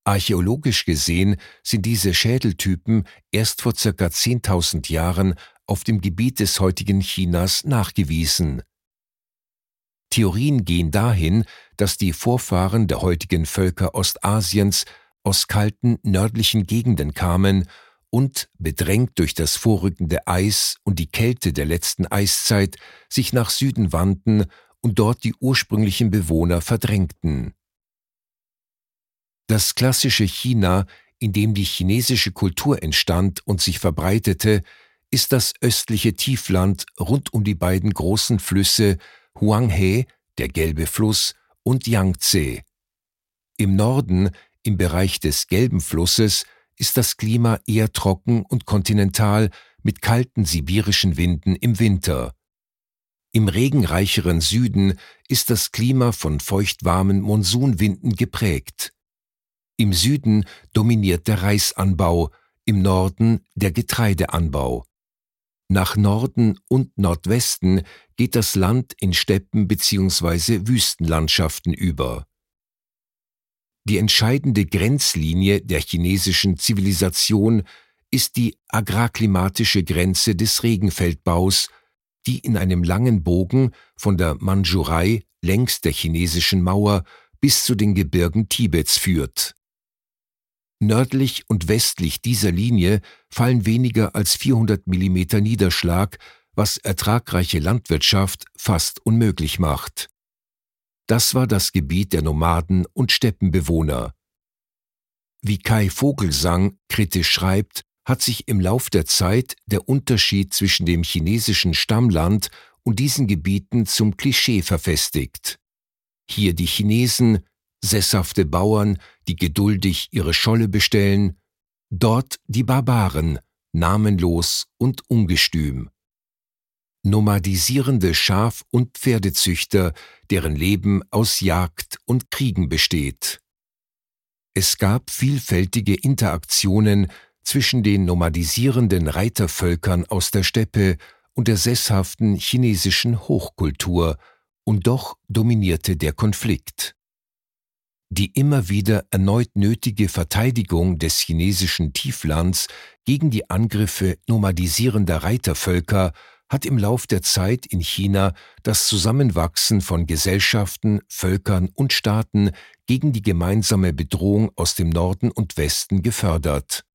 Archäologisch gesehen sind diese Schädeltypen erst vor ca. 10.000 Jahren auf dem Gebiet des heutigen Chinas nachgewiesen. Theorien gehen dahin, dass die Vorfahren der heutigen Völker Ostasiens aus kalten nördlichen Gegenden kamen und, bedrängt durch das vorrückende Eis und die Kälte der letzten Eiszeit, sich nach Süden wandten und dort die ursprünglichen Bewohner verdrängten. Das klassische China, in dem die chinesische Kultur entstand und sich verbreitete, ist das östliche Tiefland rund um die beiden großen Flüsse Huanghe, der Gelbe Fluss, und Yangtze. Im Norden, im Bereich des Gelben Flusses, ist das Klima eher trocken und kontinental mit kalten sibirischen Winden im Winter. Im regenreicheren Süden ist das Klima von feuchtwarmen Monsunwinden geprägt. Im Süden dominiert der Reisanbau, im Norden der Getreideanbau. Nach Norden und Nordwesten geht das Land in Steppen bzw. Wüstenlandschaften über. Die entscheidende Grenzlinie der chinesischen Zivilisation ist die agrarklimatische Grenze des Regenfeldbaus, die in einem langen Bogen von der Mandschurei längs der chinesischen Mauer bis zu den Gebirgen Tibets führt. Nördlich und westlich dieser Linie fallen weniger als 400 mm Niederschlag, was ertragreiche Landwirtschaft fast unmöglich macht. Das war das Gebiet der Nomaden und Steppenbewohner. Wie Kai Vogelsang kritisch schreibt, hat sich im Lauf der Zeit der Unterschied zwischen dem chinesischen Stammland und diesen Gebieten zum Klischee verfestigt. Hier die Chinesen, sesshafte Bauern, die geduldig ihre Scholle bestellen, dort die Barbaren, namenlos und ungestüm. Nomadisierende Schaf- und Pferdezüchter, deren Leben aus Jagd und Kriegen besteht. Es gab vielfältige Interaktionen zwischen den nomadisierenden Reitervölkern aus der Steppe und der sesshaften chinesischen Hochkultur, und doch dominierte der Konflikt. Die immer wieder erneut nötige Verteidigung des chinesischen Tieflands gegen die Angriffe nomadisierender Reitervölker hat im Lauf der Zeit in China das Zusammenwachsen von Gesellschaften, Völkern und Staaten gegen die gemeinsame Bedrohung aus dem Norden und Westen gefördert.